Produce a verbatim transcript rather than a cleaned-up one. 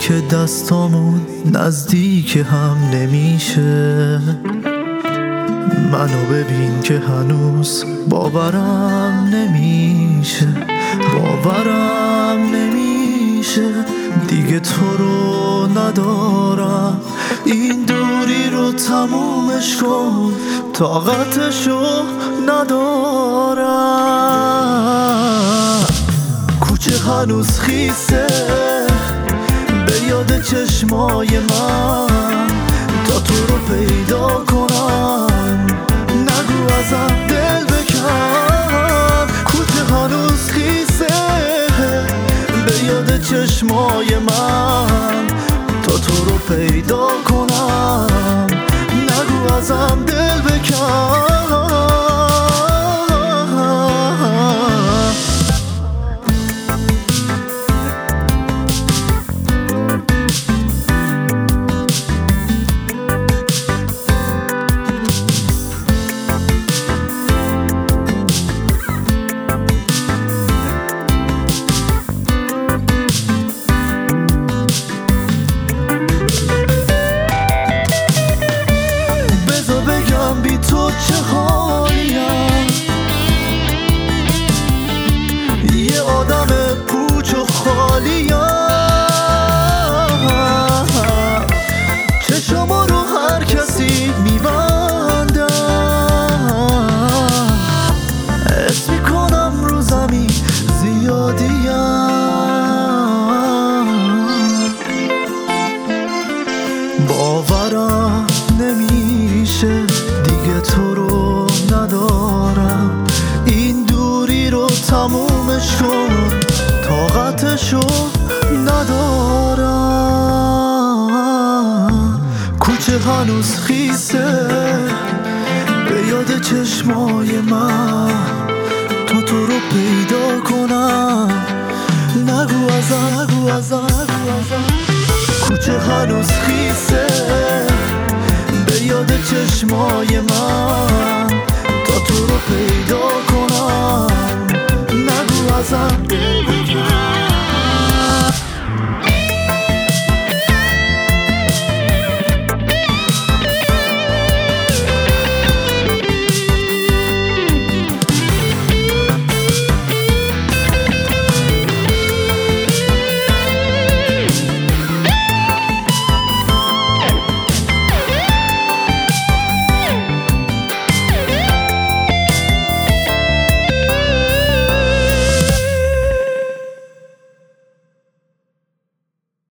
که دستامون نزدیک هم نمیشه. منو ببین که هنوز باورم نمیشه، باورم نمیشه دیگه تو رو ندارم. این دوری رو تمومش کن، طاقتشو ندارم. کوچه هنوز خیسه به یاد چشمای من، تا تو رو پیدا کنم نگو ازم دل بکن. کوچه هنوز خیسه به یاد چشمای من، تا تو رو پیدا کنم نگو ازم دل بکن. بی تو چه حالیم، یه آدم پوچ و خالیم. چشمو رو هر کسی میبندم، حس میکنم رو زمین زیادیم. باورم نمیشه دیگه تو رو ندارم. این دوری رو تمومش کن، طاقتشو ندارم. کوچه هنوز خیسه به یاد چشمای من، تا تو رو پیدا کنم نگو ازم، نگو ازم. کوچه هنوز خیسه به یاد چشمای من، تا تو رو پیدا کنم نگو ازم دل بکن.